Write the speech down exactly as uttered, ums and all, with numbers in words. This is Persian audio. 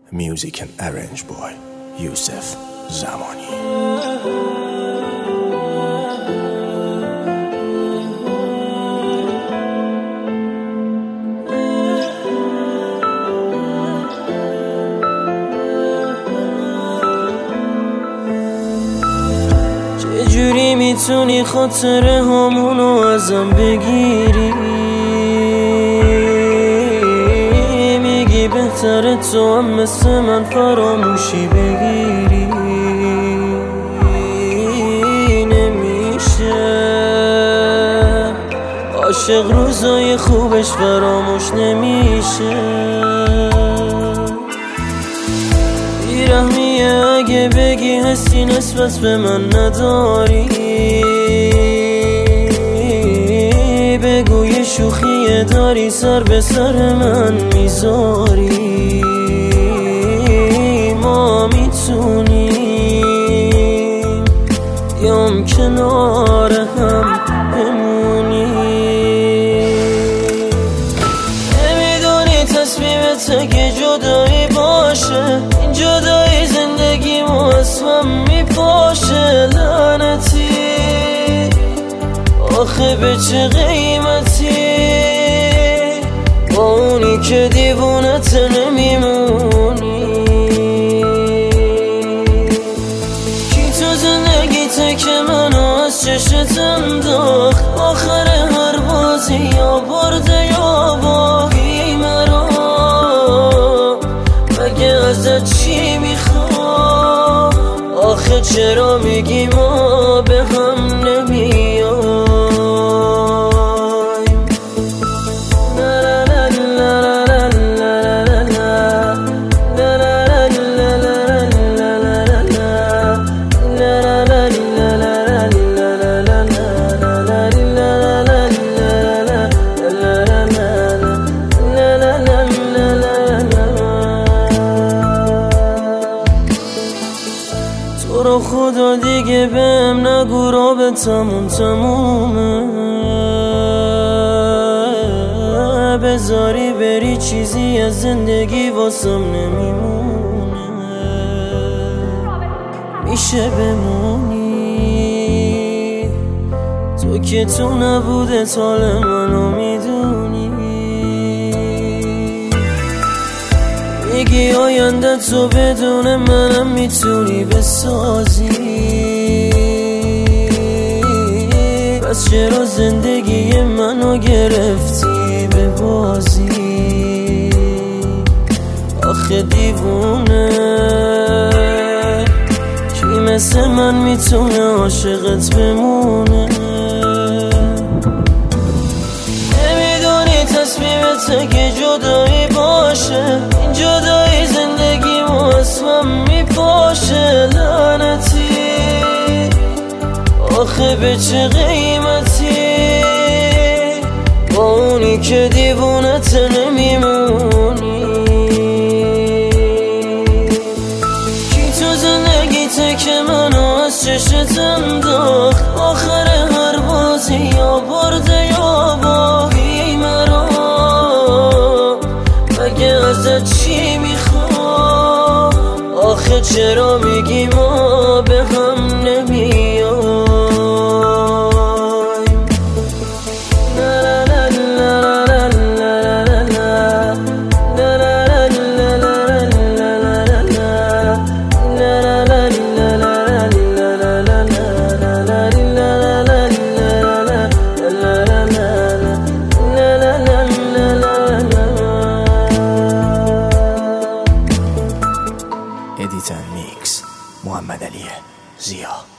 Music and Arrange by Yusuf Zamani. چجوری میتونی خاطره همونو ازم بگیری؟ میگی بهتره تو هم مثل من فراموشی بگیری. نمیشه عاشق روزای خوبش فراموش نمیشه. بیرحمیه اگه بگی حسی نسبت به من نداری. بگو یه شوخیه داری سر به سر من میذاری. ما میتونیم یام کنار هم بمونیم. نمیدونی تصمیمت اگه جدایی باشه، این جدایی زندگیمو اسمم میپاشه. لعنتی آخه به چه قیمتی با اونی که دیوونت نمیمونی؟ کی تو زندگیته که منو از چشت انداخت؟ آخر هر بازی یا برده یا باقی مرا. مگه ازت چی میخوام؟ آخه چرا میگی ما به هم نمیام؟ تو رو خدا دیگه بهم نگو رابطمون تمومه. بذاری بری چیزی از زندگی واسم نمیمونه. میشه بمونی تو که تو نبوده حال منو میدونی. میگی آینده تو بدون منم میتونی بسازی. پس چرا زندگی منو گرفتی به بازی؟ آخه دیوونه کی مثل من میتونه عاشقت بمونه؟ نمیدونی تصمیمت اگه جدایی باشه، این جدایی زندگیمو اسمم میپاشه. لعنتی آخه به چه قیمتی با اونی که دیوونت نمیمونی؟ کی تو زندگیته که منو از چشت انداخت؟ آخر هر بازی یا برده یا باقی مرا. مگه ازت چی میخوام؟ آخه چرا میگی ما به هم نمیام؟ Edit and Mix محمد علی زیا.